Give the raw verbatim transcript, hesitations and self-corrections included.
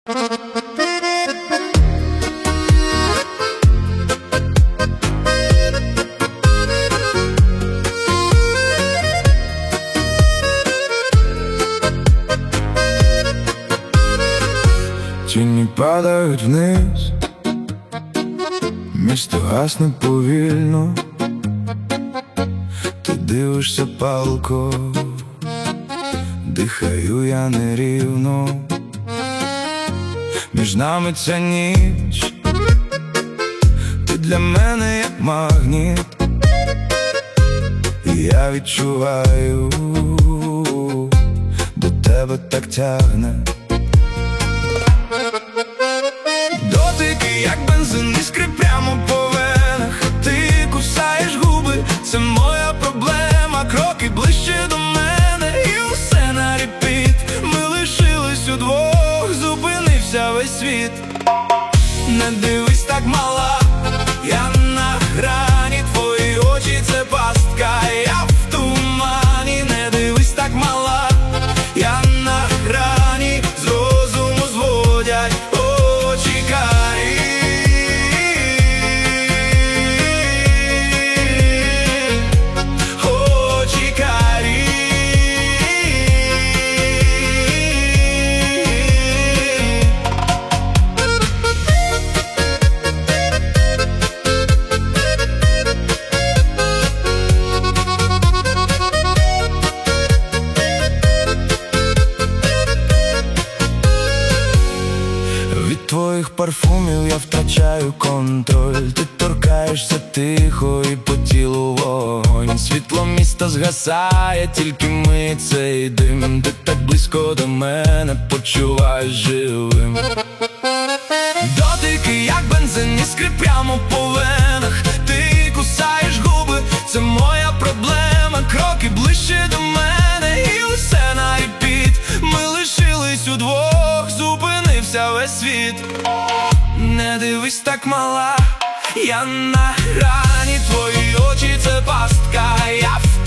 Тіні падають вниз, місто гасне повільно, ти дивишся палко, дихаю я нерівно. Між нами ця ніч, ти для мене як магніт, і я відчуваю, до тебе так тягне. Дотики, як бензин, іскри прямо по венах. Ти кусаєш губи, це моя проблема. Кроки ближче до мене, і усе на репіт. Ми лишились удвох, зупинився весь світ. Не дивись так, мала, я на грані, твої очі це пастка, я в тумані. Не дивись так, мала, я на грані, з розуму зводять очі карі. Очі карі. Від твоїх парфумів я втрачаю контроль. Ти торкаєшся тихо і по тілу вогонь. Світло міста згасає, тільки ми цей дим. Ти так близько до мене, почуваєш живим. Дотики, як бензин, іскри прямо по венах. Ти кусаєш губи, це моя проблема. Кроки ближче до мене, і усе на репіт. Ми лишились удвох, зупинився весь світ. Не дивись так, мала, я на грані, твої очі це пастка, я в